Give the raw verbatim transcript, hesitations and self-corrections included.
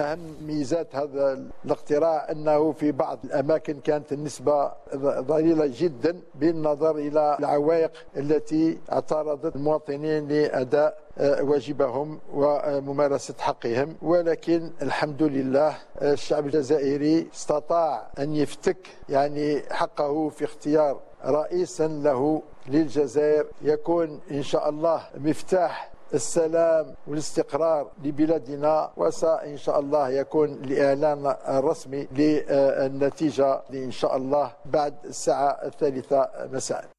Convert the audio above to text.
أهم ميزات هذا الاقتراع أنه في بعض الأماكن كانت النسبة ضئيلة جدا بالنظر إلى العوائق التي اعترضت المواطنين لأداء واجبهم وممارسة حقهم، ولكن الحمد لله الشعب الجزائري استطاع أن يفتك يعني حقه في اختيار رئيسا له للجزائر يكون إن شاء الله مفتاح السلام والاستقرار لبلادنا، وسإن شاء الله يكون الإعلان الرسمي للنتيجة إن شاء الله بعد الساعة الثالثة مساء.